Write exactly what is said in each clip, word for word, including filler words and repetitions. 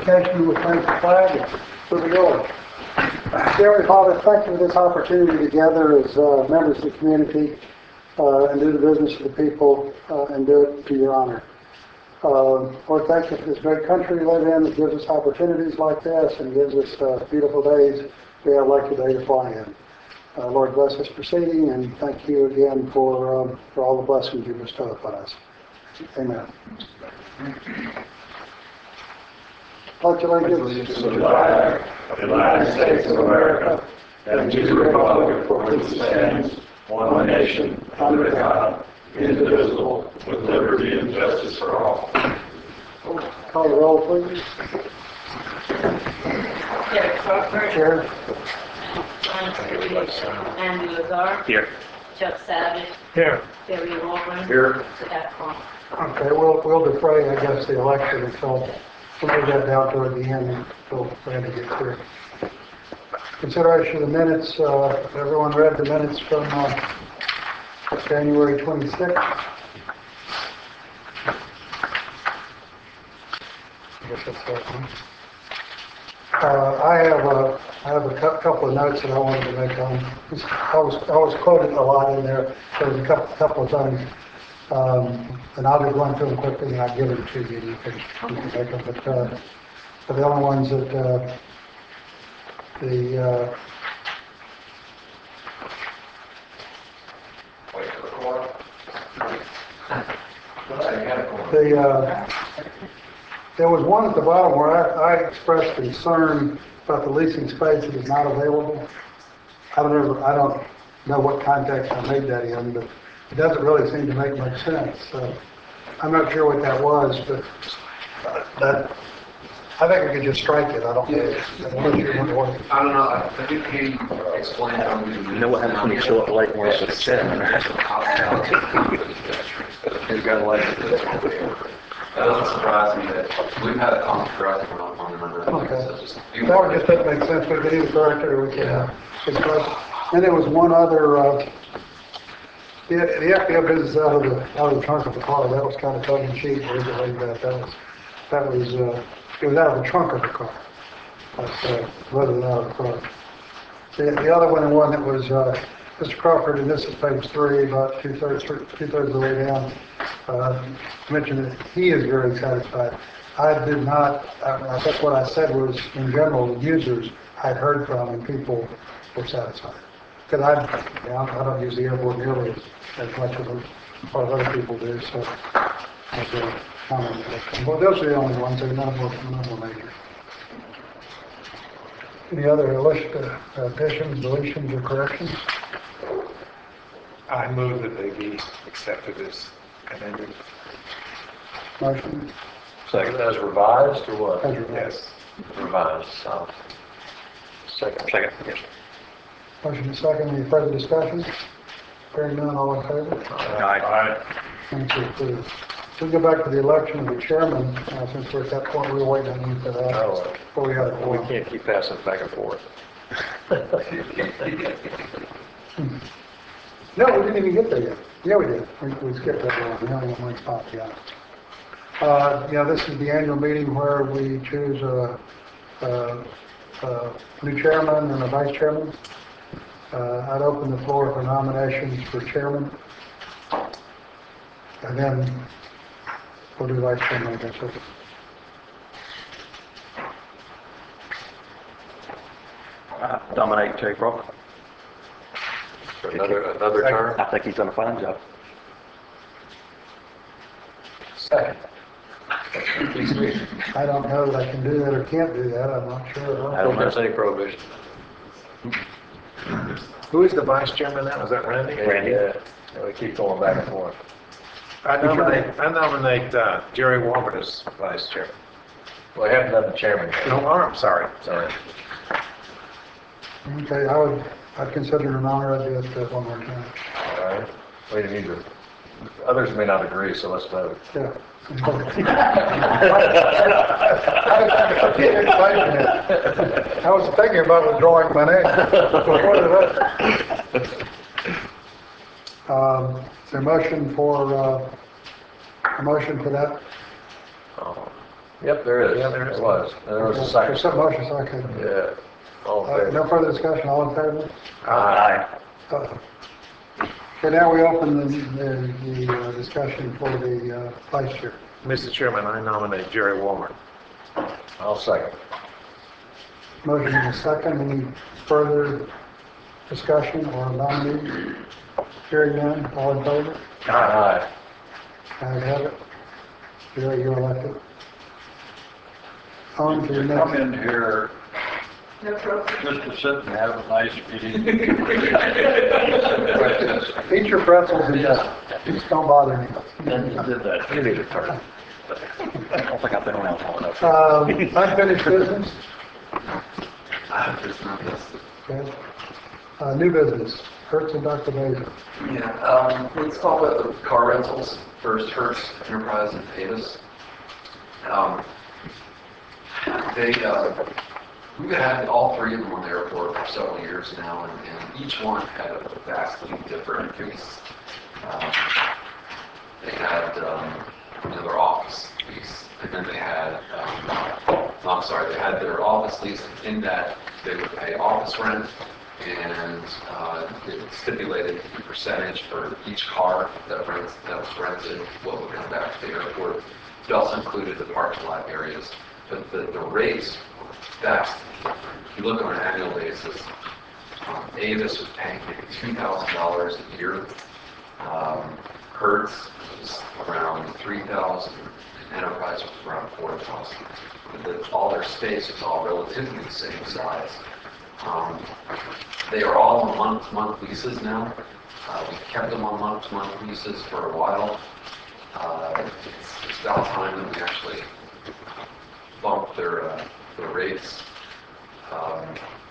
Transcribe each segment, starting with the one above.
education, we thank the flag and move it on. Dear Heavenly Father, thank you for this opportunity together as uh, members of the community uh, and do the business of the people uh, and do it to your honor. Uh, Lord, thank you for this great country we live in that gives us opportunities like this and gives us uh, beautiful days we have like today to fly in. Uh, Lord, bless this proceeding and thank you again for, um, for all the blessings you bestow upon us. Amen. Pledge allegiance to the flag of the United States of America and to the republic for which it stands, one nation, under God, indivisible, with liberty and justice for all. Call the roll, please. Derek Crawford. Here. John Stevens. Andy Lazar. Here. Chuck Savage. Here. Terry Walburn. Here. Scott Crump. Okay, we'll, we'll defray, I guess, the election until, we'll move that down toward the end until Randy gets here. Consideration of the minutes, uh, everyone read the minutes from uh, January twenty-sixth. I guess that's that one. Uh, I have a, I have a cou- couple of notes that I wanted to make on. I was, I was quoted a lot in there. There was a couple, couple of things. Um, and I'll just run through them quickly and I'll give them to you and you can, you can take them. But, uh, but the only ones that, uh, the, uh, the, uh, there was one at the bottom where I, I expressed concern about the leasing space that is not available. I don't know, I don't know what context I made that in, but it doesn't really seem to make much sense. So I'm not sure what that was, but uh, that, I think we could just strike it. I don't know. Unless you want to work. I don't know, I think he explained how we. You know what happens when you show up late and we're up at seven, right? He's got a light. That doesn't surprise me that we've had a common correct on on a number of things. Okay. So just- That would just doesn't make sense. We could either correct it or we can uh, express it. And there was one other, uh, the, the F B O business out of the, out of the trunk of the car. That was kind of tongue in cheek. Or anything like that. That was, that was, uh, it was out of the trunk of the car. That's, uh, rather than out of the car. The, the other one, the one that was, uh, Mister Crawford, and this is page three, about two-thirds, two-thirds of the way down, uh, mentioned that he is very satisfied. I did not, I, I think what I said was, in general, the users I'd heard from and people were satisfied. Because I, you know, I don't use the airport nearly as, as much as a lot of other people do, so I was uh, commenting. Well, those are the only ones, they're none of them, none of them major. Any other list, uh, additions, deletions, or corrections? I move that they be accepted as amended. Motion? Second. As revised or what? As revised. Yes, revised, so. Second. Second, yes. Motion is second. Any further discussion? Hearing none, all in favor? Aye. Thank you. Approved. We'll go back to the election of the chairman, uh, since we're at that point, we were waiting on you for that. Oh, Before we had a We quorum. can't keep passing back and forth. No, we didn't even get there yet. Yeah, we did. We, we skipped that one. We only went one spot, yeah. Uh, yeah, this is the annual meeting where we choose a, a, a new chairman and a vice chairman. Uh, I'd open the floor for nominations for chairman. And then we'll do vice chairman, I guess. Uh, Nominate Terry Crawford. For another, another term? I think he's done a fine job. Second. Please read. I don't know that I can do that or can't do that. I'm not sure. I don't know if there's any prohibition. Who is the vice chairman now? Is that Randy? Randy. Yeah, we keep going back and forth. I nominate, I nominate uh, Jerry Walbert as vice chairman. Well, I haven't done the chairman yet. No, oh, I'm sorry, sorry. Okay, I would, I'd consider it an honor. I'd do it uh, one more time. All right. We need to, others may not agree, so let's vote. Yeah. I was thinking about withdrawing my name. Um, is there a motion for, uh, a motion for that? Oh, Yep, there is. Yeah, there is. There was. And there was a There's second. some motion, second. Yeah. All in Uh, No favor? further discussion, all in favor? Aye. Uh, Okay, now we open the, the, the uh, discussion for the uh, vice chair. Mister Chairman, I nominate Jerry Walmer. I'll second. Motion is second, any further discussion or nominee? Hearing none, all in favor? Aye. I have it. Jerry, you're elected. On to the Come next. in here No trophy. just to sit and have a nice meeting. Eat your pretzels and just, just don't bother me. Then you did that. You need a turn. I don't think I've been around long enough. Um, Unfinished business? Uh, there's not this. Okay. Uh, New business, Hertz and Doctor Baker. Yeah, um, let's talk about the car rentals. First, Hertz Enterprise and Davis. Um, they, uh, we've had all three of them on the airport for several years now, and, and each one had a vastly different lease. Um, they had, um, you know, their office lease, and then they had, um, no, I'm sorry, they had their office lease in that they would pay office rent, and uh, it stipulated the percentage for each car that rents, that was rented, what would come back to the airport. It also included the parking lot areas, but the, the rates were vast. If you look on an annual basis, um, Avis was paying maybe two thousand dollars a year. Um, Hertz was around three thousand dollars, and Enterprise was around four thousand dollars. All their space is all relatively the same size. Um, they are all on month-to-month leases now. Uh, we've kept them on month-to-month leases for a while. Uh, it's, it's about time that we actually bump their, uh, their rates um,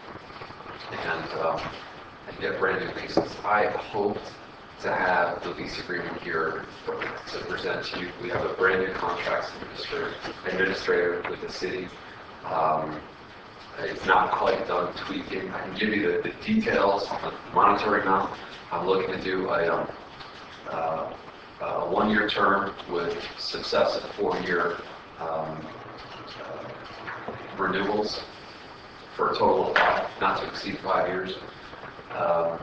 and, um, and get brand new leases. I hope to have the lease agreement here for, to present to you. We have a brand new contracts administrator, administrator with the city. Um, It's not quite done tweaking. I can give you the, the details on the monitoring now. I'm looking to do a, um, uh, a one-year term with successive four-year um, uh, renewals for a total of five, not to exceed five years. Um,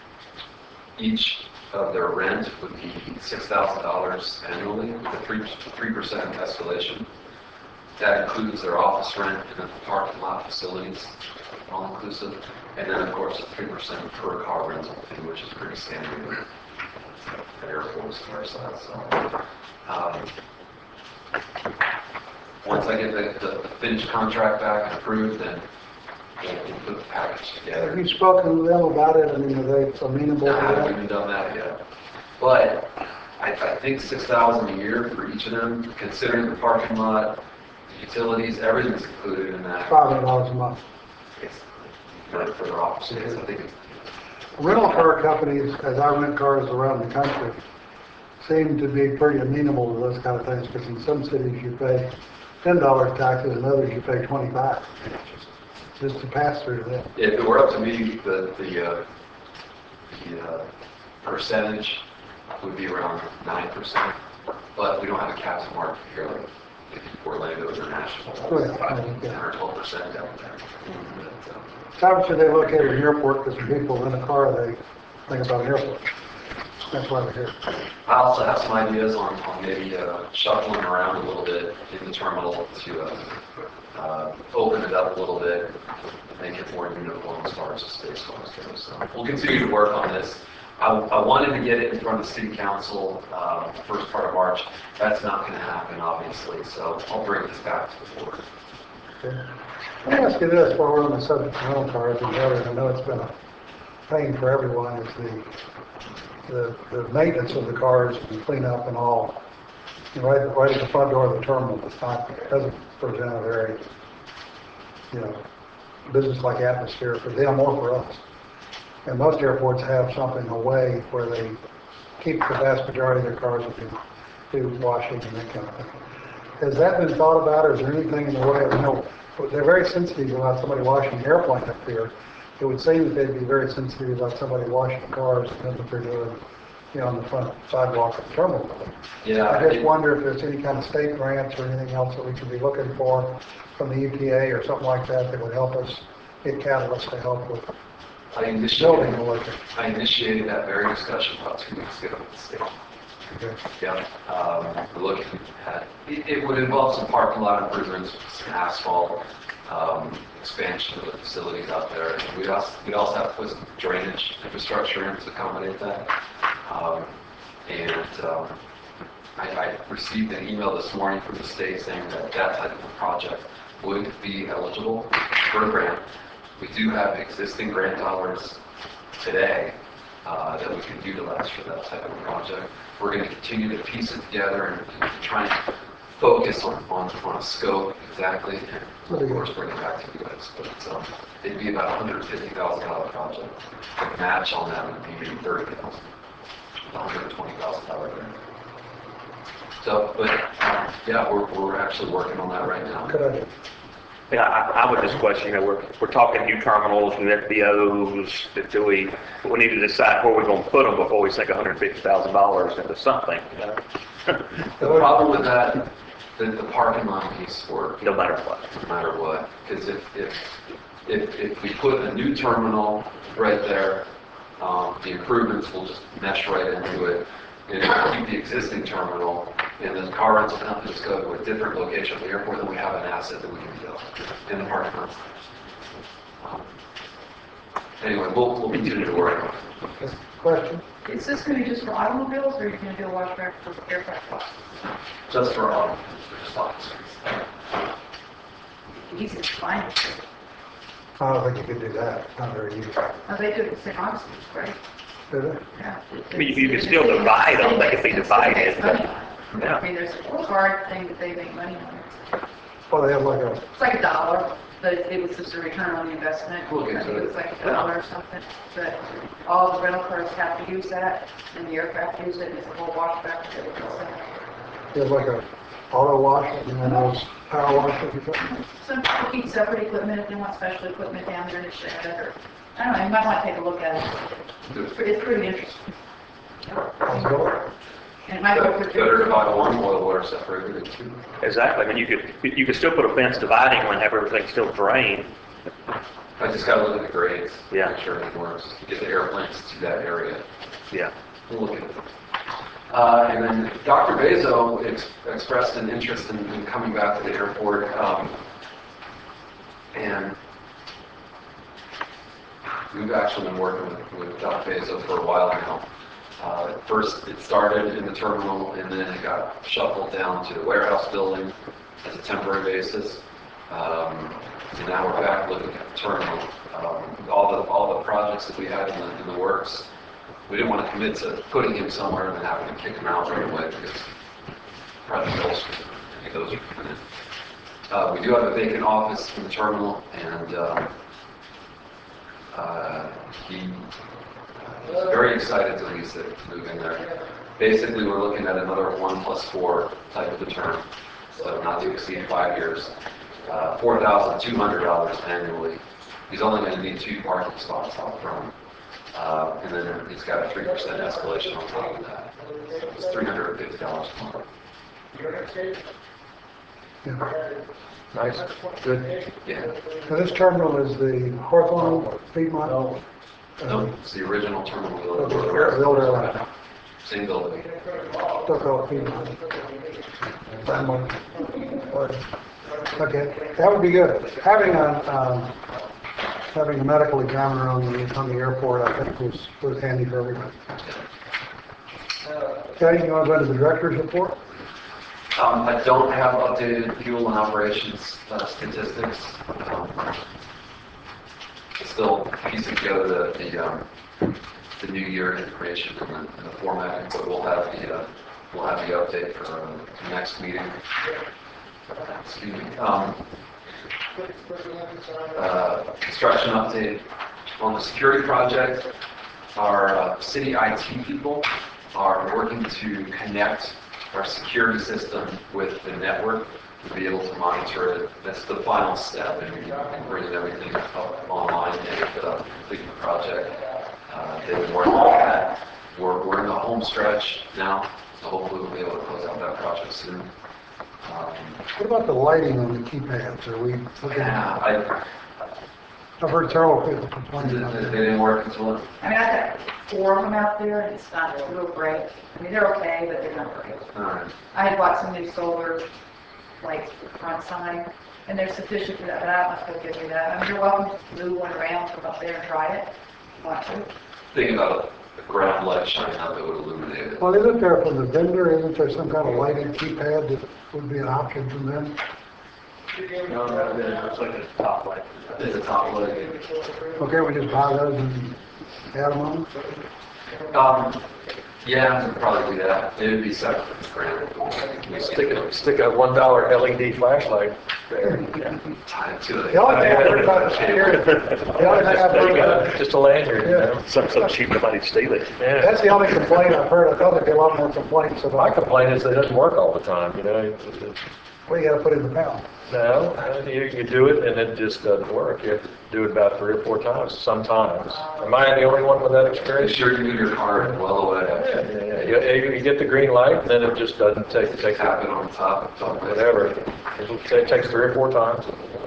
each of their rent would be six thousand dollars annually with a three percent escalation. That includes their office rent and the parking lot facilities, all inclusive. And then, of course, a three percent per car rental fee, which is pretty standard at airports and our side. So, um, once I get the, the, the finished contract back and approved, then we'll put the package Have together. you spoken to them about it? I mean, are they amenable to I haven't that? even done that yet. But I, I think six thousand dollars a year for each of them, considering the parking lot, utilities, everything's included in that. Five hundred dollars a month. It's for, for their office space. I think it's, Rental car companies, as I rent cars around the country, seem to be pretty amenable to those kind of things, because in some cities you pay ten dollars taxes, and others you pay twenty-five. Just to pass through that. if it were up to me, the, the, uh, the uh, percentage would be around nine percent, but we don't have a captive market here like Orlando International, Right. ten or twelve percent down there. But, um, How should they locate an airport? Because when people rent a car, they think about an airport. That's why we're here. I also have some ideas on, on maybe uh, shuffling around a little bit in the terminal to uh, uh, open it up a little bit, make it more uniform as far as the space goes. So we'll continue to work on this. I, I wanted to get it in front of the city council uh, first part of March. That's not going to happen, obviously, so I'll bring this back to the board. Okay. Let me ask you this, while we're on the subject of rental cars, and the other, I know it's been a pain for everyone, is the, the, the maintenance of the cars and cleanup and all. And right, right at the front door of the terminal, it's not, it doesn't present a very, you know, business-like atmosphere for them or for us. And most airports have something away where they keep the vast majority of their cars and do, do washing and that kind of thing. Has that been thought about, or is there anything in the way of, you know, they're very sensitive about somebody washing an airplane up here. It would seem that they'd be very sensitive about somebody washing cars and what they're doing you know, on the front sidewalk of the terminal. Yeah. I just it- wonder if there's any kind of state grants or anything else that we could be looking for from the E P A or something like that that would help us get catalysts to help with I building initiated, the work. I initiated that very discussion about two weeks ago with the state. Okay. Yeah, um, we're looking at, it, it would involve some parking lot improvements, some asphalt, um, expansion of the facilities out there. We'd also, we'd also have to put some drainage infrastructure in to accommodate that. Um, and, um, I, I received an email this morning from the state saying that that type of a project would be eligible for a grant. We do have existing grant dollars today uh, that we can utilize for that type of project. We're going to continue to piece it together and, and try and focus on, on, on a scope exactly, and we'll, of course, bring it back to you guys. But um, it'd be about a one hundred fifty thousand dollars project. The match on that would be thirty thousand dollars, one hundred twenty thousand dollars grant. So, but um, yeah, we're, we're actually working on that right now. Good idea. Yeah, I, I would just question, you know, we're, we're talking new terminals, new F B Os, do we, we need to decide where we're going to put them before we sink one hundred fifty thousand dollars into something, you know? The problem with that, the, the parking lot piece for No matter what. no matter what, because if, if, if, if we put a new terminal right there, um, the improvements will just mesh right into it. And if we keep the existing terminal, and then car rental companies go to a different location of the airport, then we have an asset that we can build in the parking lot. Um, Anyway, we'll, we'll continue to work on it. Question? Is this going to be just for automobiles, or are you going to do a washback for aircraft costs? Just for all, just officers. Easy to find. I don't think you could do that. Not very easy. Oh, they do it in Saint Augustine, right? Do they? Yeah. I mean, you can still divide them, they can be divided, but, I yeah. mean, there's a card thing that they make money on. Well, they have like a, It's like a dollar, but it was just a return on the investment. Look I into think it it. was like a dollar or something. But all the rental cars have to use that, and the aircraft use it, and it's a whole washback. that we can sell. they have like a auto wash, and then those power washers or something. Some people keep separate equipment if they want special equipment down there in the shed, or, I don't know, you might want to take a look at it. It's pretty, it's pretty interesting. Possible. And it might work with Better to your, buy one oil water separator than two. Exactly, I mean, you could, you could still put a fence dividing one, have everything still drained. I just gotta look at the grades. Yeah. Make sure it works. Get the airplanes to that area. Yeah. We'll look at it. Uh, and then Doctor Bezo ex- expressed an interest in, in coming back to the airport. Um, and we've actually been working with, with Doctor Bezo for a while now. Uh, at first, it started in the terminal, and then it got shuffled down to the warehouse building as a temporary basis. Um, and now we're back looking at the terminal. Um, all the all the projects that we had in the, in the works, we didn't want to commit to putting him somewhere and then having to kick him out right away because project goals, those are coming in. Uh, we do have a vacant office in the terminal, and uh, uh, he was very excited to lease it, to move in there. Basically, we're looking at another one plus four type of a term, so not to exceed five years, uh, four thousand two hundred dollars annually. He's only going to need two parking spots out front, uh, and then he's got a three percent escalation on top of that. So it's three hundred fifty dollars a month. Yeah. Nice, good. Yeah. Now, this terminal is the Hawthorne Piedmont? No, it's the original terminal Uh, building. The air- the old airline, Same building. still called Piedmont. Piedmont. Okay, that would be good. Having a, um, having a medical examiner on the, on the airport, I think was, was handy for everybody. Okay, you want to go to the director's report? Um, I don't have updated fuel and operations uh, statistics. Um, Still piecing together the, the, um, the new year information and the, and the formatting, but we'll have the, uh, we'll have the update for uh, the next meeting. Excuse me. Um, uh, construction update on the security project. Our uh, city I T people are working to connect our security system with the network to be able to monitor it. That's the final step in, in bringing everything up online and uh, completing the project. Uh, they've been working on that. we're, we're in the home stretch now, so hopefully we'll be able to close out that project soon. Um, What about the lighting on the keypads? Are we looking? Yeah, I, I've heard several people complain they about they that. didn't work until, it- I mean, I've got four of them out there, and it's not real great. I mean, they're okay, but they're not great. alright. I had bought some new solar lights for the front sign, and they're sufficient for that, but I don't know if they'll give me that. I mean, you're welcome to move one around from up there and try it, if you want to. Thinking about a ground light shining out that would illuminate it. Well, isn't there from the vendor, isn't there some kind of lighting keypad that would be an option from them? No, no, it's like a top light. It's a top light. Okay, we just buy those and add them on? Um, yeah, we'd probably do that. It would be separate from the grant. We Stick a, stick a one dollar L E D flashlight there. tie it to it. The only thing I've heard about the security, the only thing I've There heard you about, go, just a lanyard, you know? Something so cheap nobody'd steal it. Yeah. that's the only complaint I've heard. I thought there'd be a lot more complaints My about, complaint is that it doesn't work all the time, you know? It- it- well, you gotta put in the pound. No, uh, you, you do it and it just doesn't work. You have to do it about three or four times, sometimes. Am I the only one with that Make experience? sure you move your car well away. Yeah, yeah, yeah. You, you get the green light, and then it just doesn't take, take Tap it on top. top it. whatever. It takes three or four times.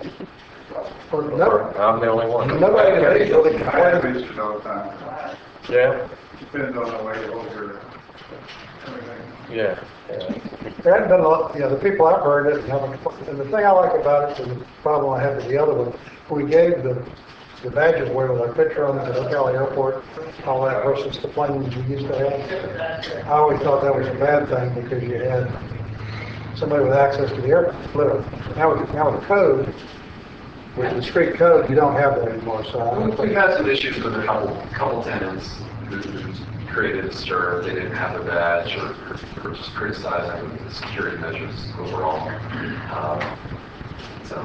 Or no, Or I'm the only one. nobody in the video I have complains. issues all the time. Yeah, Depends on the way you hold your, everything. yeah, yeah. There hadn't been a lot, you know, the people I've heard it, haven't complained. And the thing I like about it, and the problem I had with the other one, we gave the, the badges away with our picture on it at Ocala Airport, all that versus the planes we used to have. I always thought that was a bad thing because you had somebody with access to the airport, literally. Now with, now with the code, with the street code, you don't have that anymore, so I don't We've think. had some issues with a couple, couple tenants who created a stir, they didn't have their badge, or, or just criticizing the security measures overall. Um, So,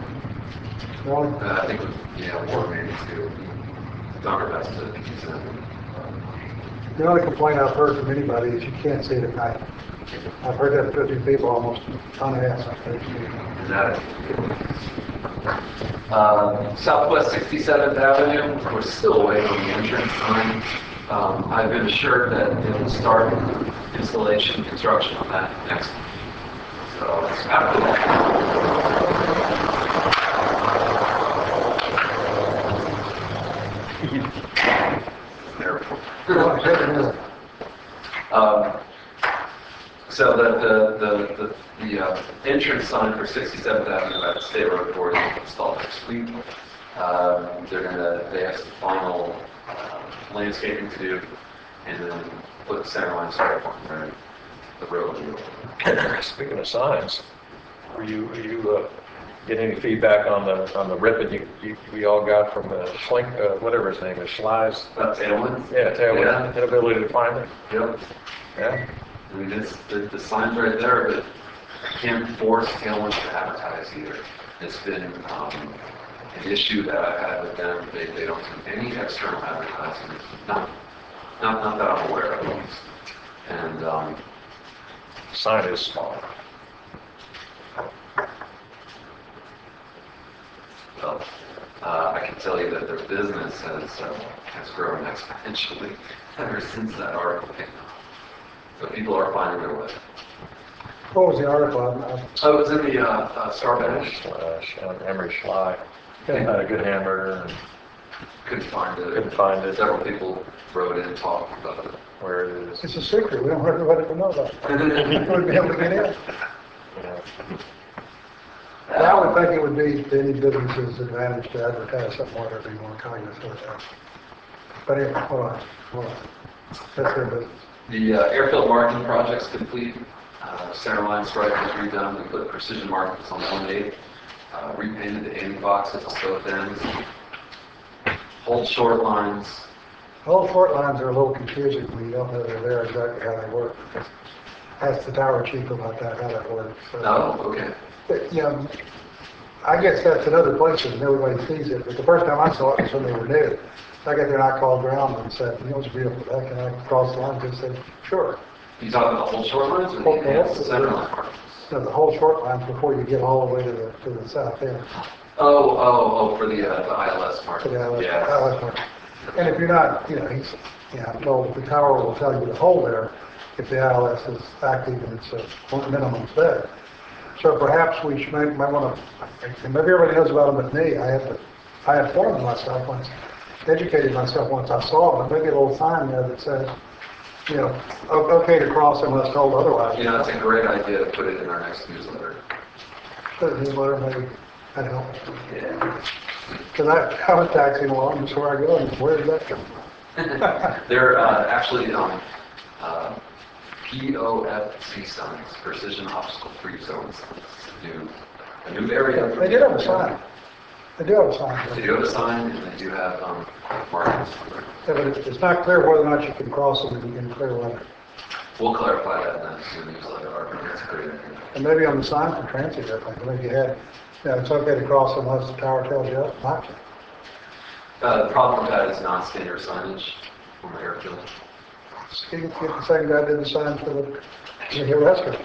Well, uh, I think, with, you know, board meeting too, we've done our best to use them. the only complaint I've heard from anybody is you can't see it at night. I've heard that from fifty people almost unasked. And that, uh, Southwest sixty-seventh Avenue, we're still waiting on the entrance sign. Um, I've been assured that it will start installation, construction on that next week. So after that. Um, So the, the, the, the, the uh, entrance sign for sixty-seventh Avenue at State Road Authority will be installed next week. Um, they're gonna, they have some final uh, landscaping to do, and then put the center line stripe on there, the road. Speaking of signs, were you, were you, uh, getting any feedback on the, on the ribbon you, you, we all got from the Schlink, uh, whatever his name is, Schleiz? That's Tailwind? Yeah, Taylor, Yeah. inability to find it? Yep. Yeah? I mean, it's, the, the sign's right there, but I can't force Tailwind to advertise either. It's been, um, an issue that I've had with them. They, they don't do any external advertising, not, not, not that I'm aware of at least. And, um, Sign is small. well, uh, I can tell you that their business has, uh, has grown exponentially ever since that article came out. So people are finding their way. What was the article? I'm- I'm- Oh, it was in the, uh, uh, Star Badge. Uh, Emery Schley, had a good hamburger, and Couldn't find it. couldn't find it, Several people wrote in and talked about it. where it is. It's a secret. We don't want everybody to know about it. We wouldn't be able to get in. Yeah. But I would think it would be to any business's advantage to advertise something, whatever you want to cognizant of that. But anyway, hold on, hold on. That's their business. The uh, airfield marking project's complete. Uh, Center line stripe was redone. We put precision markings on one eight. Uh, repainted the ending boxes on both ends. Hold short lines. All short lines are a little confusing when you don't know they're there exactly how they work. Ask the tower chief about that, how that works. So, Oh, okay. but, you know, I guess that's in other places and everybody sees it, but the first time I saw it was when they were new. So I got there and I called around and said, you know, it's beautiful, that can I cross the line? They said, sure. You talking about the whole short lines or the Whole- enhanced center line markings? No, the whole short lines before you get all the way to the, to the south end. Oh, oh, oh, for the, uh, the I L S To markings. the I L S Yes. I L S mark. And if you're not, you know, he's, Yeah, I'm told the tower will tell you to hold there if the I L S is active and it's a minimum spec. So perhaps we should, might, might want to, and maybe everybody knows about them but me, I had to, I informed myself once, educated myself once I saw it, but maybe a little sign there that says, you know, o- okay to cross unless told otherwise. You know, it's a great idea to put it in our next newsletter. Put it in the newsletter, maybe, that helps. Yeah. Because I, I was taxiing along, just where I go, and where did that come from? They're uh, actually um, uh, P O F C signs, precision obstacle free zones. It's a new, a new area. They did have a sign. They do have a sign. They do have a sign, and they do have um, markings. Yeah, but it's, it's not clear whether or not you can cross them in, in clear weather. We'll clarify that in the newsletter. Art. That's a great idea. And maybe on the sign for transit, I think, maybe you had, you know, it's okay to cross unless the tower tells you not to. Uh, the problem with that is non-standard signage from the airfield. See, get the same guy did the sign for the, the restaurant.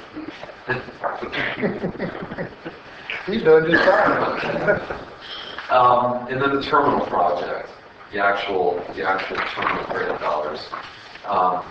He's doing just fine. Um, and then the terminal project, the actual, the actual terminal grant dollars. Um,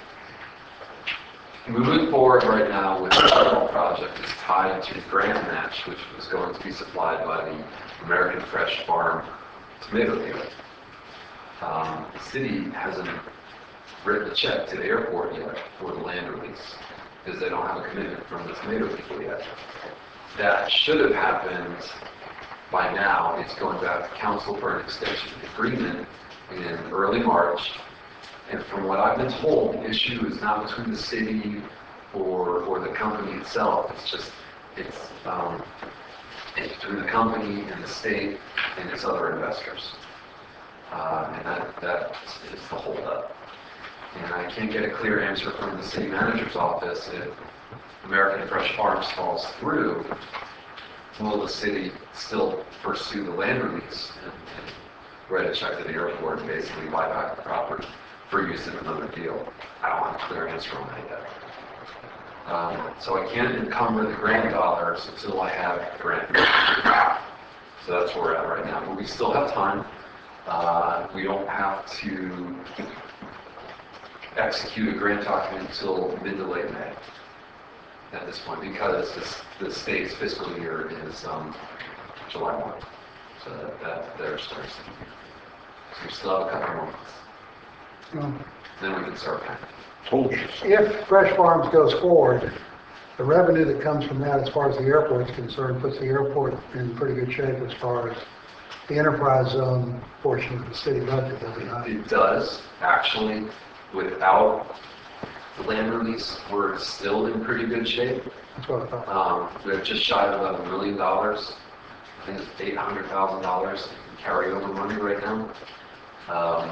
moving forward right now with the terminal project is tied to the grant match, which was going to be supplied by the American Fresh Farm tomato deal. Um, the city hasn't written a check to the airport yet for the land release because they don't have a commitment from the tomato people yet. That should have happened by now. It's going back to council for an extension agreement in early March. And from what I've been told, the issue is not between the city or, or the company itself. It's just, it's, um, it's between the company and the state and its other investors. Uh, and that, that is the holdup. And I can't get a clear answer from the city manager's office if American Fresh Farms falls through. Will the city still pursue the land release and, and write a check to the airport and basically buy back the property for use in another deal? I don't have a clear answer on that yet. Um, so I can't encumber the grant dollars until I have grant. So that's where we're at right now. But we still have time. Uh, we don't have to execute a grant document until mid to late May at this point because this, the state's fiscal year is um, July first. So that, that there starts. So we still have a couple more months. Um, Then we can start paying. If Fresh Farms goes forward, the revenue that comes from that as far as the airport is concerned puts the airport in pretty good shape as far as the enterprise zone portion of the city budget, does it not? It does, actually. Without the land release, we're still in pretty good shape. That's what I thought. Um, we're just shy of about a million dollars. I think it's eight hundred thousand dollars in carryover money right now. Um,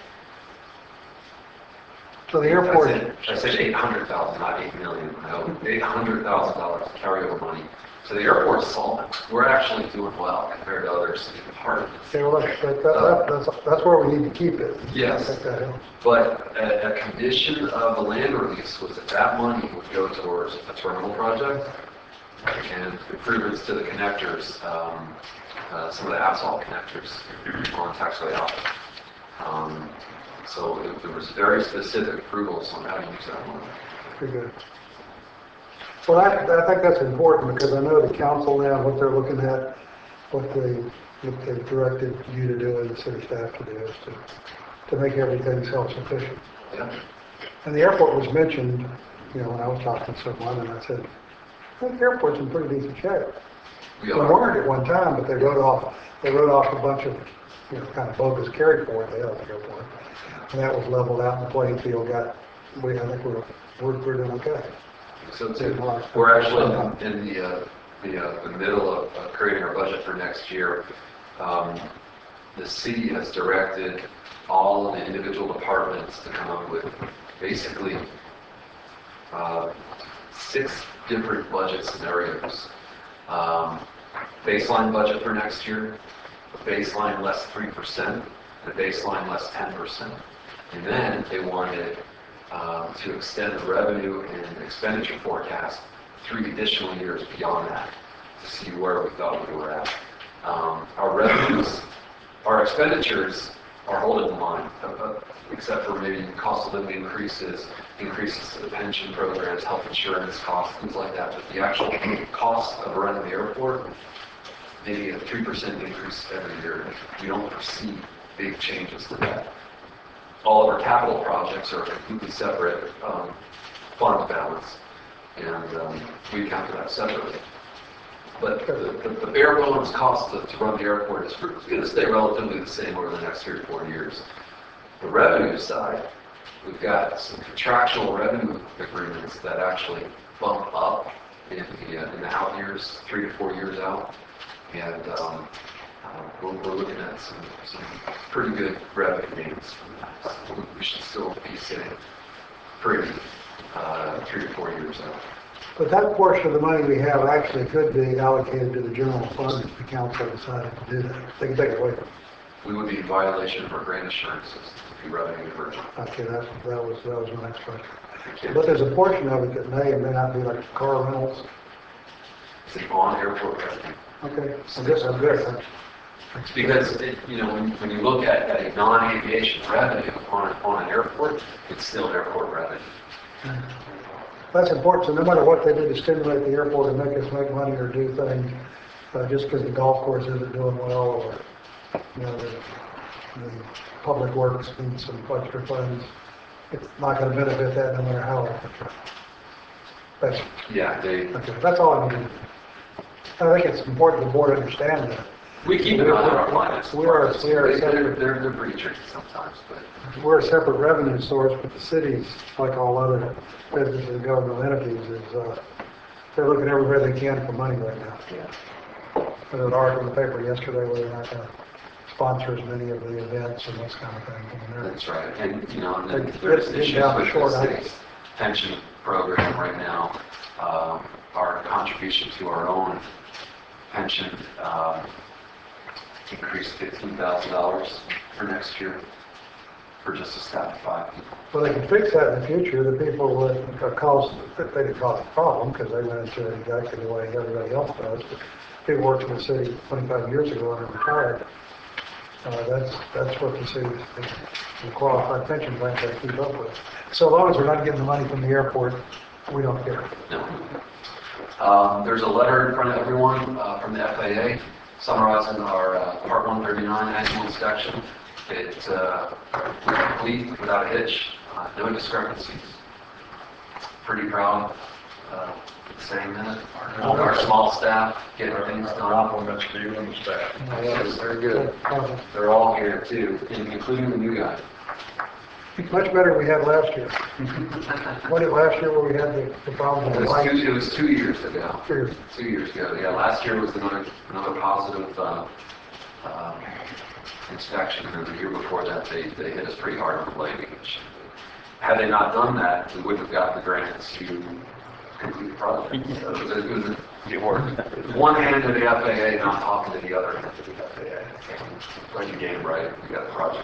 So the airport, I said, I said eight hundred thousand, not eight million. No, eight hundred thousand dollars carryover money. So the airport's solvent. We're actually doing well compared to other city departments. okay, well, that, that, that, that's, that's where we need to keep it. Yes. I think that helps. But a, a condition of the land release was that that money would go towards a terminal project and improvements to the connectors, um, uh, some of the asphalt connectors on Taxway Out. Um, so it, there was very specific approvals on how to use that money. Pretty good. Well, I, I think that's important because I know the council now, what they're looking at, what they, what they've directed you to do and the city staff to do is to, to make everything self-sufficient. Yeah. And the airport was mentioned, you know, when I was talking to someone and I said, I think the airport's in pretty decent shape. We They are. weren't at one time, but they wrote off, they wrote off a bunch of, you know, kind of bogus carry forward they had at the airport. And that was leveled out and the playing field got, we, I think we're, we're, we're doing okay. So too, we're actually in the, uh, the, uh, the middle of uh, creating our budget for next year. Um, the city has directed all of the individual departments to come up with basically uh, six different budget scenarios. Um, baseline budget for next year, a baseline less three percent, and a baseline less ten percent. And then they wanted um, to extend the revenue and expenditure forecast three additional years beyond that to see where we thought we were at. Um, our revenues, our expenditures are holding in line. Uh, uh, except for maybe cost of living increases, increases to the pension programs, health insurance costs, things like that. But the actual cost of running the airport, maybe a three percent increase every year. We don't foresee big changes to that. All of our capital projects are completely separate um, fund balance, and um, we account for that separately. But the, the, the bare bones cost to, to run the airport is going to stay relatively the same over the next three or four years. The revenue side, we've got some contractual revenue agreements that actually bump up in the, uh, in the out years, three to four years out. And um, uh, we're, we're looking at some, some pretty good revenue gains from that. So we should still be sitting pretty uh, three to four years out. But that portion of the money we have actually could be allocated to the general fund if the council decided to do that. They can take it away from us. We would be in violation of our grant assurances to be revenue diversion. Okay, that, that was, that was my next question. But there's a portion of it that may or may not be like car rentals. It's an on-airport revenue. Okay, I guess I'm good. Because, it, you know, when, when you look at, at a non-aviation revenue on, on an airport, it's still airport revenue. That's important. So no matter what they do to stimulate the airport and make us make money or do things, uh, just because the golf course isn't doing well, or, you know, the, the public works needs some extra funds, it's not going to benefit that no matter how. That's, Yeah, they, okay, that's all I need. I think it's important the board understand that. we keep an eye on our finance. We are, we are They- They're, separate. they're, they're pretty tricky sometimes, but We're a separate revenue source, but the cities, like all other businesses and governmental entities, is, uh, they're looking everywhere they can for money right now. There was an article in the paper yesterday where they're not going to sponsor as many of the events and this kind of thing. I mean, that's right. And, you know, and then It's- there's it's issues down the with short the end. city's pension program right now. Um, our contribution to our own pension, um, increased fifteen thousand dollars for next year for just a staff of five people. Well, they can fix that in the future. The people would uh, cause, they didn't cause a problem because they went into it exactly the way everybody else does. But people worked in the city twenty-five years ago and are retired. Uh, that's, that's what the city, the qualified pension plan they keep up with. So long as we're not getting the money from the airport, we don't care. No. Um, there's a letter in front of everyone uh, from the F A A summarizing our uh, Part one thirty-nine annual inspection. It uh, was complete without a hitch, uh, no discrepancies. Pretty proud uh, saying that. Our, our small staff getting things done. Compliments to you and the staff. Yes, very good. Uh, They're all here too, including the new guy. Much better we had last year. What did last year where we had the, the problem It with the was two, lights? it was two years ago. Two years. Two years ago, yeah. Last year was another, another positive uh, um, inspection, and the year before that, they, they hit us pretty hard on the lighting. Which, had they not done that, we wouldn't have gotten the grant to complete the project. So it was, a, it was a, It worked. it was one hand to the F A A, not talking to the other hand to the F A A. Playing the game right, we got the project.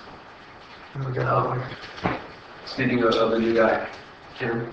Okay. Um, Speaking of, of the new guy, Ken.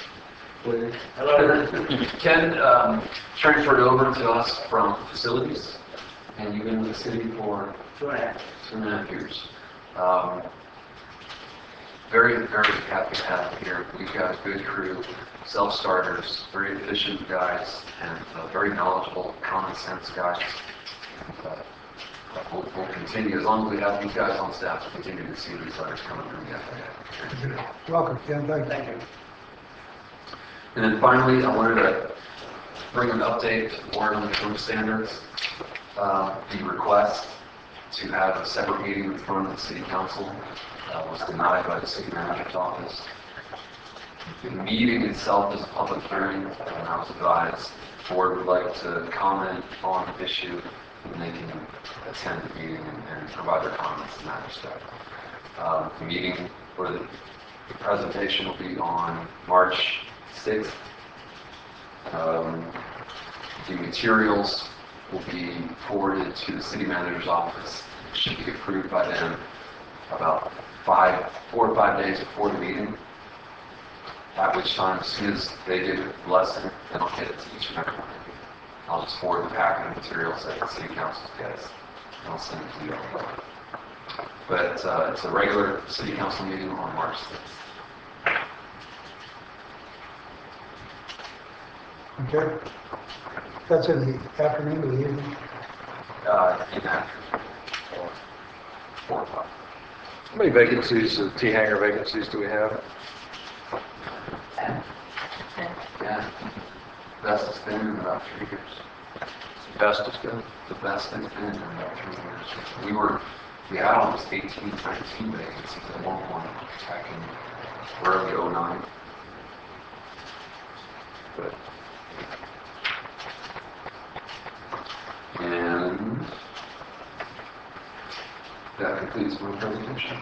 Hello. Ken um, transferred over to us from facilities, and you've been with the city for two and a half, two and a half years. Um, very, very happy to have him here. We've got a good crew, self-starters, very efficient guys, and uh, very knowledgeable, common sense guys. Uh, We'll, we'll continue, as long as we have these guys on staff, we'll continue to see these letters coming from the F A A. Welcome, Ken. Thank you. Thank you. And then finally, I wanted to bring an update to the board on the code standards. Uh, the request to have a separate meeting in front of the city council uh, was denied by the city manager's office. The meeting itself is a public hearing, and I was advised the board would like to comment on the issue, and they can attend the meeting and, and provide their comments in that respect. Um, the meeting for the, the presentation will be on March sixth. Um, the materials will be forwarded to the city manager's office. It should be approved by them about five, four or five days before the meeting. At which time, as soon as they give it blessing, then I'll get it to each and every one. I'll just forward the packet of materials that the city council gets, and I'll send it to you all. But uh, it's a regular city council meeting on March sixth. Okay. That's in the afternoon or the evening? Uh, in that, four o'clock. How many vacancies, uh, T-hanger vacancies do we have? Yeah, best it's been in about three years. Best it's been. The best it's been in about three years. We were, we had almost eighteen, nineteen vacancies at one point back in early oh nine. But And that completes my presentation.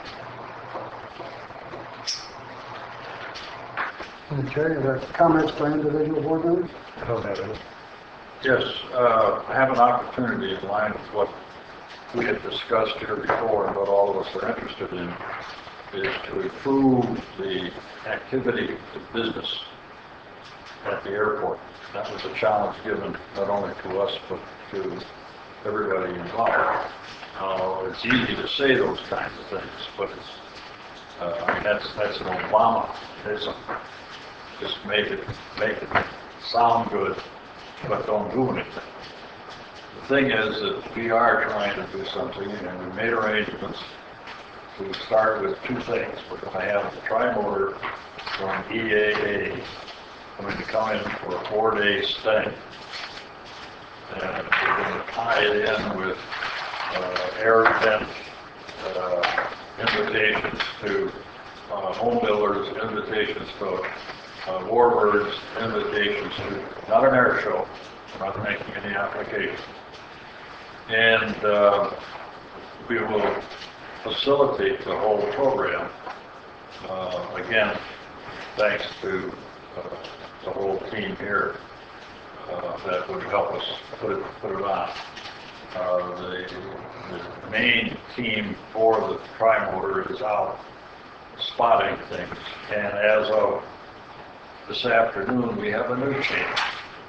Okay, are there comments by individual board members? I don't have any. Yes, uh, I have an opportunity in line with what we had discussed here before and what all of us are interested in, is to improve the activity of business at the airport. That was a challenge given not only to us, but to everybody involved. Uh, it's easy to say those kinds of things, but it's, uh, I mean, that's, that's an Obama-ism. Just make it, make it sound good, but don't do anything. The thing is that we are trying to do something, and we made arrangements to start with two things. We're going to have the tri-motor from E A A going to come in for a four-day stay. And we're going to tie it in with uh, air event uh, invitations to uh, home builders, invitations to uh, warbirds, invitations to, not an air show, we're not making any application. And uh, we will facilitate the whole program, uh, again, thanks to uh, the whole team here uh, that would help us put it, put it on. Uh, the, the main team for the tri-motor is out spotting things, and as of this afternoon, we have a new change.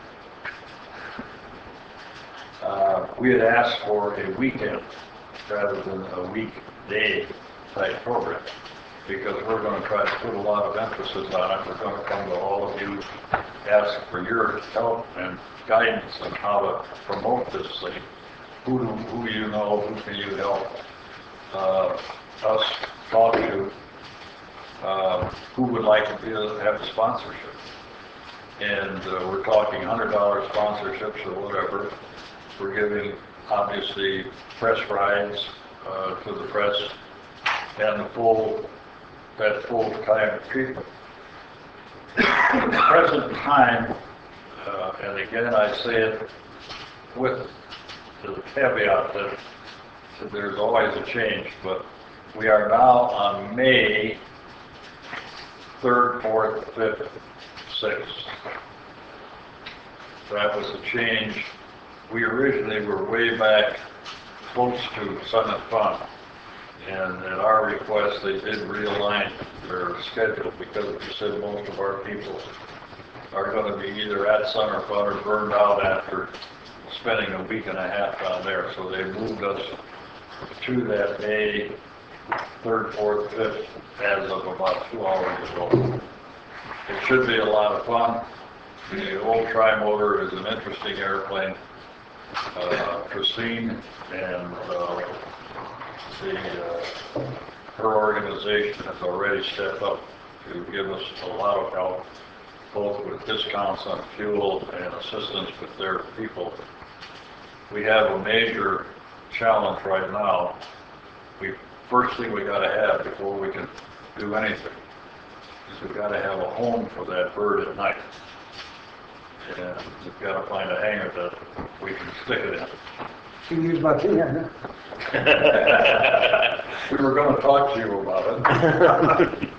Uh, we had asked for a weekend rather than a weekday type program, because we're going to try to put a lot of emphasis on it. We're going to come to all of you, ask for your help and guidance on how to promote this thing. Who do who you know, who can you help uh, us talk to, uh, who would like to be, have a sponsorship. And uh, we're talking one hundred dollar sponsorships or whatever. We're giving, obviously, press rides uh, to the press and the full, that full-time treatment. At the present time, uh, and again, I say it with the caveat that, that there's always a change, but we are now on May third, fourth, fifth, sixth. That was a change. We originally were way back close to Summit Fun, and at our request, they did realign their schedule because they said most of our people are going to be either at Summer Fun or burned out after spending a week and a half down there. So they moved us to that May third, fourth, fifth as of about two hours ago. It should be a lot of fun. The old tri-motor is an interesting airplane. Uh, Christine and uh, the, uh, her organization has already stepped up to give us a lot of help, both with discounts on fuel and assistance with their people. We have a major challenge right now. We first thing we got to have before we can do anything is we've got to have a home for that bird at night. And we've got to find a hangar that we can stick it in. You can use my T-hanger. We were going to talk to you about it.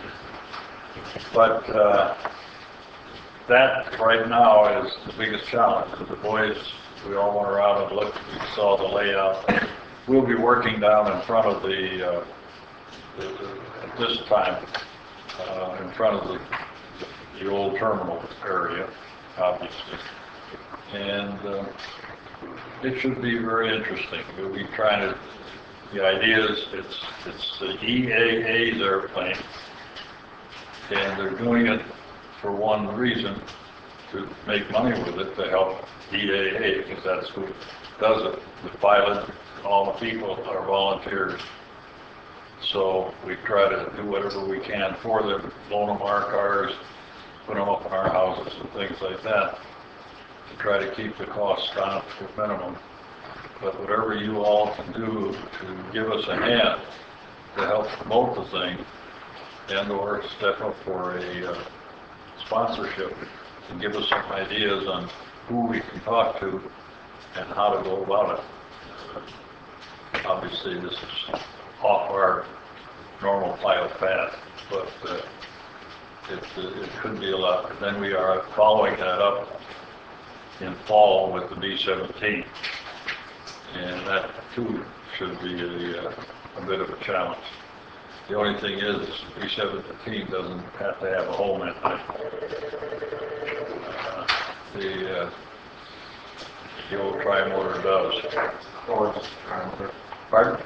But uh, that right now is the biggest challenge. The boys, we all went around and looked, we saw the layout. We'll be working down in front of the, uh, the, the at this time, uh, in front of the, the old terminal area, obviously. And uh, it should be very interesting. We'll be trying to the idea is it's, it's the E A A's airplane, and they're doing it for one reason, to make money with it, to help E A A, because that's who does it. The pilot, all the people are volunteers. So we try to do whatever we can for them, loan them our cars, put them up in our houses and things like that, to try to keep the costs down to a minimum. But whatever you all can do to give us a hand to help promote the thing, and or step up for a uh, sponsorship, and give us some ideas on who we can talk to and how to go about it. Obviously, this is off our normal pilot path, but uh, it, uh, it could be a lot. And then we are following that up in fall with the B seventeen, and that too should be a, a bit of a challenge. The only thing is, B seventeen doesn't have to have a home in it. Uh, the, uh, the old tri-motor does. Pardon?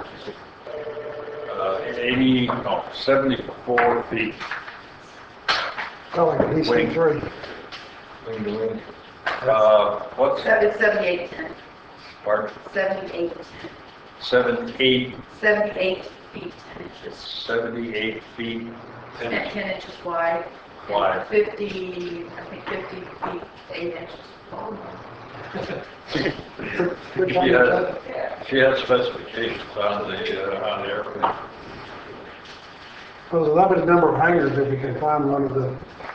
Uh, eighty, no, seventy-four feet. Oh, like a D Wing. C three. Wing to wing. Uh, what's, So it's seventy-eight ten, pardon? seventy-eight, Seven, eight, seventy-eight feet, ten inches, seventy-eight feet, ten, ten ten inches wide. wide. fifty, I think fifty feet, eight inches long. Good She time to has, Yeah. she has specifications on the, uh, on the airplane. Well, there's a limited number of hangars if we can find one of the,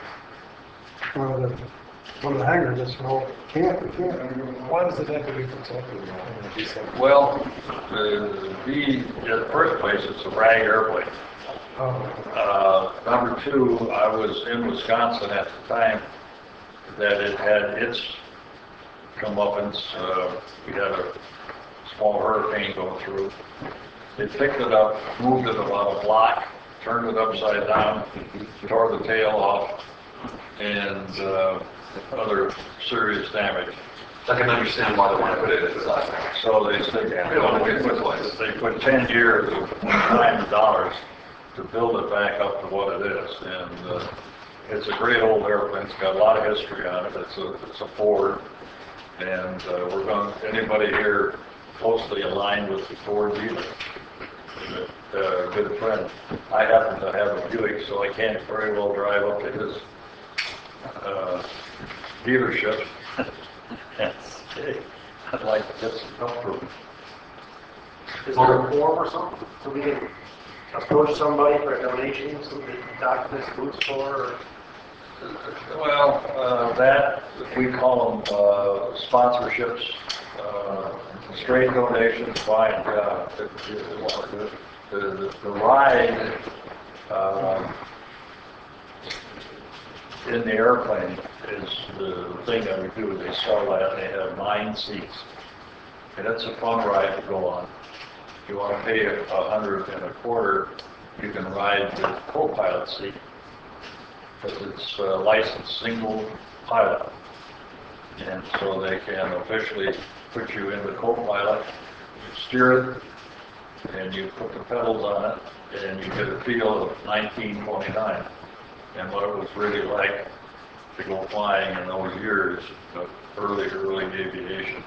one of the, one of the hangars that's all, can't, we can't. Why does it have to be protected in the B seventeen? Well, the, the, in the first place, it's a rag airplane. Oh, Uh, number two, I was in Wisconsin at the time that it had its comeuppance. Uh, we had a small hurricane go through. They picked it up, moved it about a block, turned it upside down, tore the tail off, and uh, other serious damage. I can understand why they want to put it inside. So they said, you know, we put, they put ten years of time and dollars to build it back up to what it is. And uh, it's a great old airplane. It's got a lot of history on it. It's a, it's a Ford. And uh, we're going, anybody here closely aligned with the Ford dealer, uh, good friend. I happen to have a Buick, so I can't very well drive up to his uh, dealership. And say, I'd like to get some comfort. Is there a form or something, so we can approach somebody for a donation, so the documents moves for, or? Well, uh, that, we call them, uh, sponsorships, uh, straight donations, fine, uh, the, the, the, the ride, uh, in the airplane is the thing that we do. They sell that, and they have nine seats. And it's a fun ride to go on. If you want to pay a a hundred and a quarter, you can ride the co-pilot seat. Because it's uh, licensed single pilot. And so they can officially put you in the co-pilot, steer it, and you put the pedals on it, and you get a feel of nineteen twenty-nine and what it was really like to go flying in those years of early, early aviation.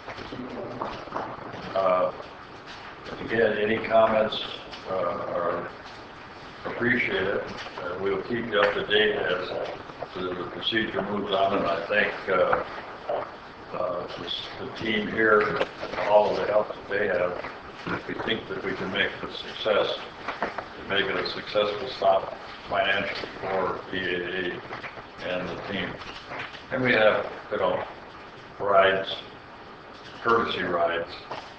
Uh, again, any comments uh, are appreciated. Uh, we'll keep you up to date as the, the procedure moves on, and I think uh, uh, this, the team here, and all of the help that they have, we think that we can make it a success, make it a successful stop financially for E A A and the team. And we have, you know, rides, courtesy rides.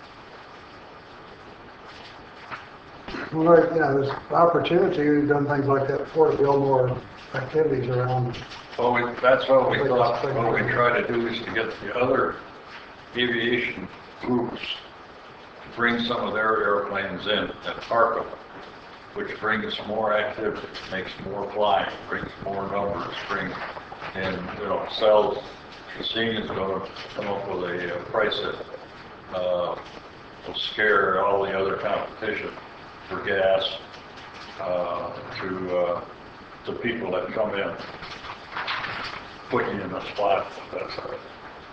well, right, yeah, there's opportunity, we've done things like that before to build more activities around. Well, we, that's what we thought, what we try to do is to get the other aviation groups to bring some of their airplanes in and park them, which brings more activity, makes more flying, brings more numbers, brings, and, you know, sells. Cassini is going to come up with a uh, price that uh, will scare all the other competition for gas uh, to uh, to people that come in, put you in a spot. That's all right.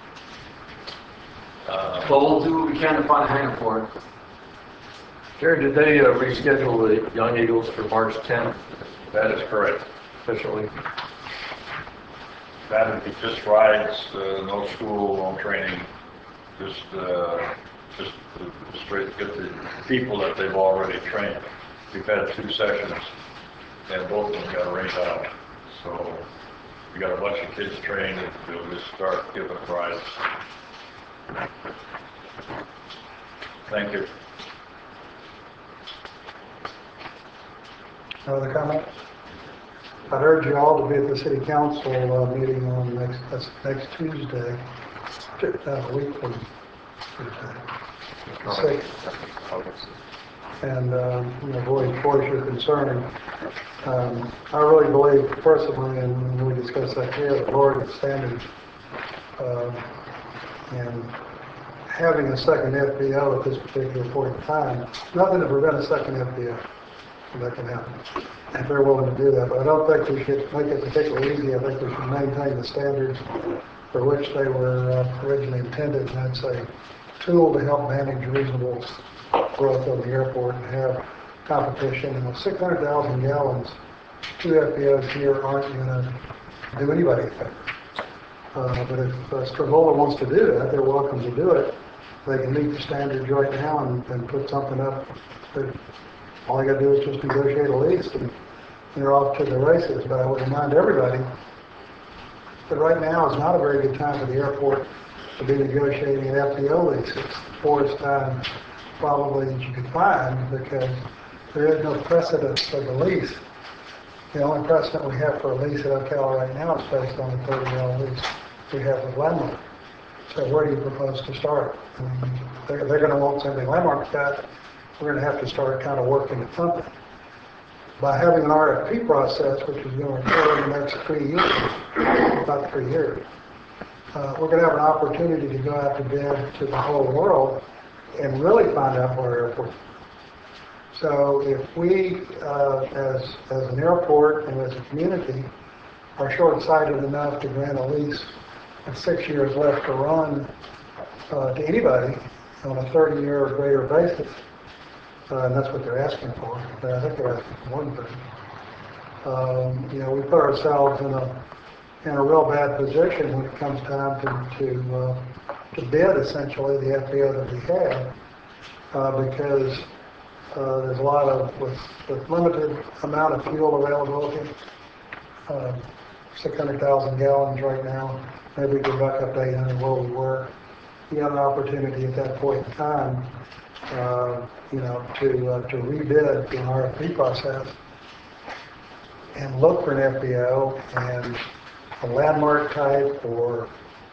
Uh, Well, we'll do what we can to find a hang for it. Jerry, did they uh, reschedule the Young Eagles for March tenth that is correct. officially? That would be just rides, uh, no school, no training, just uh, just to straight get the people that they've already trained. We've had two sessions, and both of them got rained out. So we got a bunch of kids trained, and we'll just start giving rides. Thank you. Other comments? I urge you all to be at the city council uh, meeting on next, that's next Tuesday, uh, a week from Tuesday, sixth. And, um, you know, voice, voice your concern. Um, I really believe personally, and when we discussed that here, the Lord standards, um, and having a second F B O at this particular point in time, nothing to prevent a second F B O. That can happen, if they're willing to do that. But I don't think we should make it particularly easy. I think we should maintain the standards for which they were uh, originally intended. And that's a tool to help manage reasonable growth of the airport and have competition. And with six hundred thousand gallons, two F B Os here aren't going to do anybody a favor. Uh, but if uh, Stravola wants to do that, they're welcome to do it. They can meet the standards right now and, and put something up that all you got to do is just negotiate a lease and you're off to the races. But I would remind everybody that right now is not a very good time for the airport to be negotiating an F B O lease. It's the poorest time probably that you could find because there is no precedent for the lease. The only precedent we have for a lease at Ocala right now is based on the thirty-year lease we have with Landmark. So where do you propose to start? I mean, they're, they're going to want something Landmark's got. We're going to have to start kind of working at something. By having an R F P process, which is going to occur in the next three years, about three years, uh, we're going to have an opportunity to go out to bid to the whole world and really find out where our airport is. So if we, uh, as, as an airport and as a community, are short-sighted enough to grant a lease with six years left to run uh, to anybody on a thirty-year or greater basis, Uh, and that's what they're asking for. But I think they're asking for more than that. Um, you know, we put ourselves in a in a real bad position when it comes time to to, uh, to bid essentially the F B O that we have, uh, because uh, there's a lot of with, with limited amount of fuel availability, uh, six hundred thousand gallons right now. Maybe we go back up to eight hundred where we were. You have an opportunity at that point in time. Uh, you know, to uh, to rebid the R F P process and look for an F B O and a Landmark type or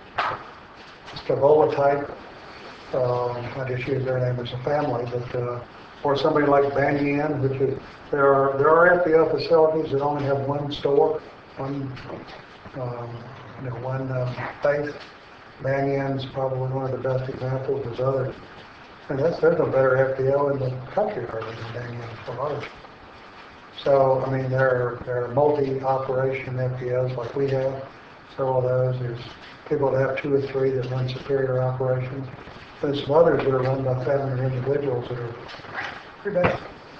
Stravola type. Um, I just use their name as a family, but uh, or somebody like Banyan, which is there are there are F B O facilities that only have one store, one um, you know one um, base. Banyan's probably one of the best examples. There's others. And that's, there's no better F B O in the country hardly than Banyan for others. So, I mean, there are, there are multi-operation F B Os like we have, several of those. There's people that have two or three that run superior operations. There's some others that are run by family or individuals that are pretty bad.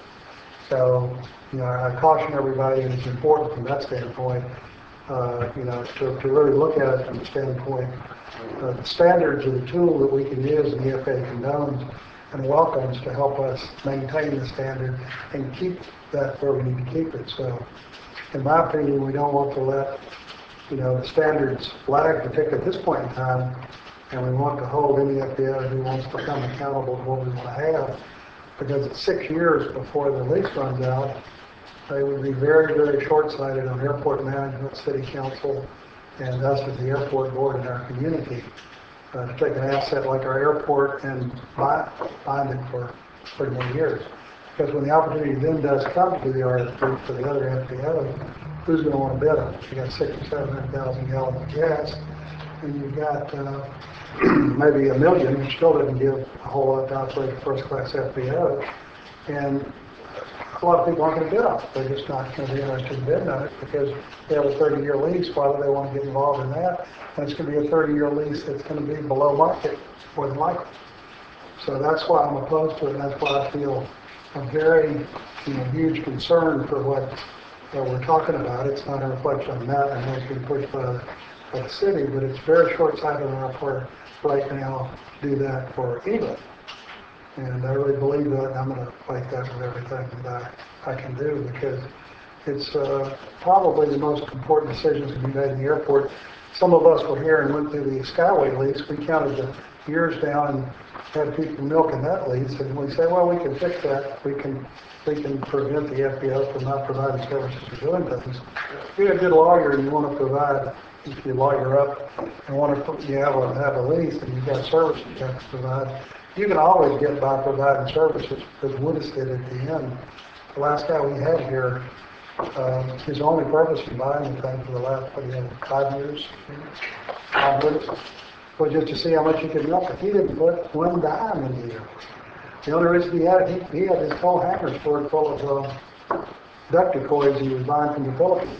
So, you know, I caution everybody, and it's important from that standpoint, uh, you know, to, to really look at it from the standpoint Uh, the standards are the tool that we can use in the F A A condones and welcomes to help us maintain the standard and keep that where we need to keep it. So, in my opinion, we don't want to let, you know, the standards lag, particularly at this point in time, and we want to hold any F B O who wants to become accountable to what we want to have, because it's six years before the lease runs out. They would be very, very short-sighted on airport management, city council, and us as the airport board in our community uh, to take an asset like our airport and buy, bind it for pretty many years. Because when the opportunity then does come to the R F P for the other F B Os, who's going to want to bid on it? You got six or seven hundred thousand gallons of gas, and you've got, uh, maybe a million, you still didn't give a whole lot to operate a first-class F B O. And a lot of people aren't gonna bid on it. They're just not gonna be interested in bidding on it because they have a thirty-year lease. Why would they wanna get involved in that? And it's gonna be a thirty-year lease that's gonna be below market, more than likely. So that's why I'm opposed to it, and that's why I feel a very, you know, huge concern for what uh, we're talking about. It's not a reflection on that, and it's been pushed by the, by the city, but it's very short-sighted on our part right now to do that for anybody. And I really believe that, and I'm going to fight that with everything that I, I can do, because it's uh, probably the most important decisions to be made in the airport. Some of us were here and went through the Skyway lease. We counted the years down and had people milking that lease, and we say, well, we can fix that. We can we can prevent the F B O from not providing services or doing things. If you're a good lawyer and you want to provide, if you lawyer up and want to put, you have a, have a lease and you've got services you have to provide, you can always get by providing services, because Woodis did at the end. The last guy we had here, um, his only purpose in buying anything for the last, what, he had five years, five years, was just to see how much he could milk it. He didn't put one dime in the deal. The only reason he had it, he, he had his whole hangar stored full of uh, duct decoys he was buying from the Philippines.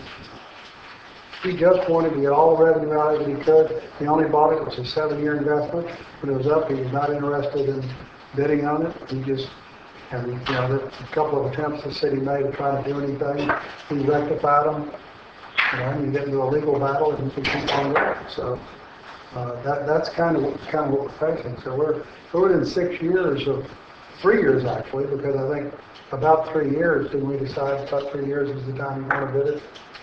He just wanted to get all the revenue out of it he could. He only bought it, it was a seven-year investment. When it was up, he was not interested in bidding on it. He just, and you know, there, a couple of attempts the city made to try to do anything. He rectified them. You know, and you get into a legal battle and you can keep on going. So uh, that that's kind of what, kind of what we're facing. So we're we're within six years of three years actually, because I think about three years did we decide about three years is the time you want to bid it.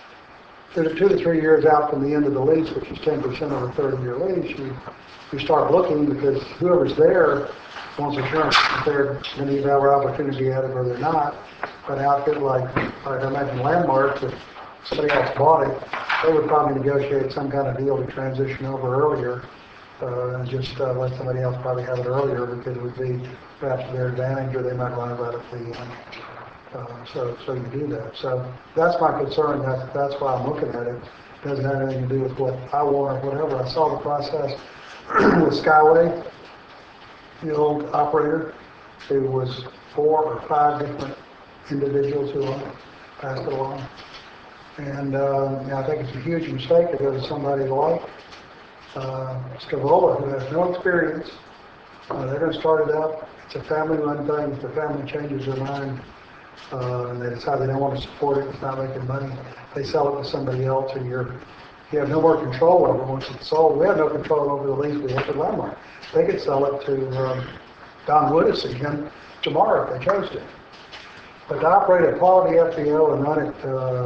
Two to three years out from the end of the lease, which is ten percent of a thirty-year lease, you, you start looking, because whoever's there wants assurance that they're going to have an opportunity at it or they're not. But an outfit like, like I mentioned, Landmark, if somebody else bought it, they would probably negotiate some kind of deal to transition over earlier, uh, and just uh, let somebody else probably have it earlier, because it would be perhaps to their advantage, or they might run it right at the end. Uh, so, so you do that. So that's my concern. That's, that's why I'm looking at it. It doesn't have anything to do with what I want or whatever. I saw the process with Skyway, the old operator. It was four or five different individuals who owned it, passed it along. And uh, you know, I think it's a huge mistake to go to somebody like uh, Scavola, who has no experience. Uh, they're going to start it up. It's a family-run thing. If the family changes their mind, Uh, and they decide they don't want to support it, it's not making money, they sell it to somebody else, and you're, you have no more control over it once it's sold. We have no control over the lease we have with Landmark. They could sell it to um, Don Woodis again tomorrow if they chose to. But to operate a quality F B O and run it uh,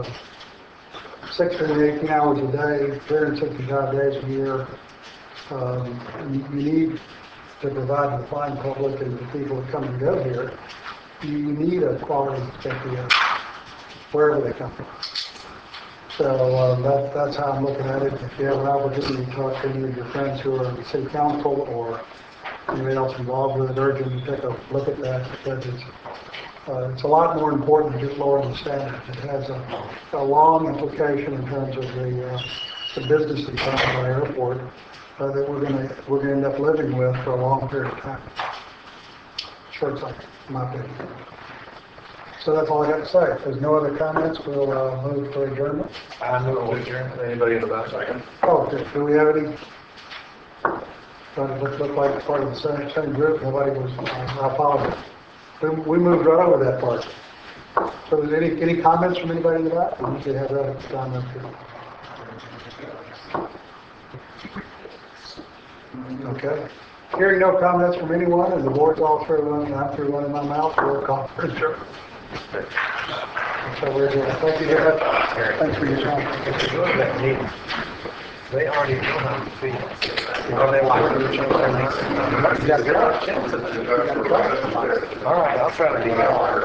sixteen, eighteen hours a day, three hundred sixty-five days a year, um, you, you need to provide to the flying public and the people that come and go here, you need a quality F B O, wherever they come from. So uh, that, that's how I'm looking at it. If you have an opportunity to talk to any of your friends who are on the city council or anybody else involved with it, urge them to take a look at that, because it's, uh, it's a lot more important than just lowering the standards. It has a, a long implication in terms of the, uh, the business side of our airport uh, that we're going to we're going to end up living with for a long period of time. Short cycle, in my opinion. So that's all I got to say. If there's no other comments, we'll uh, move for adjournment. I move to adjourn. Anybody in the back? Second. Oh, do, do we have any? Does it look, look like it's part of the same, same group? Nobody was, I apologize. We, we moved right over that part. So is there any, any comments from anybody in the back? We usually have that at the time up here. Okay. Hearing no comments from anyone, and the board's all through running, I'm through running my mouth, we'll call for adjournment. So we're doing, thank you very much. Thanks for your time. They already know how to feel. Are they like each other? All right, I'll try to be.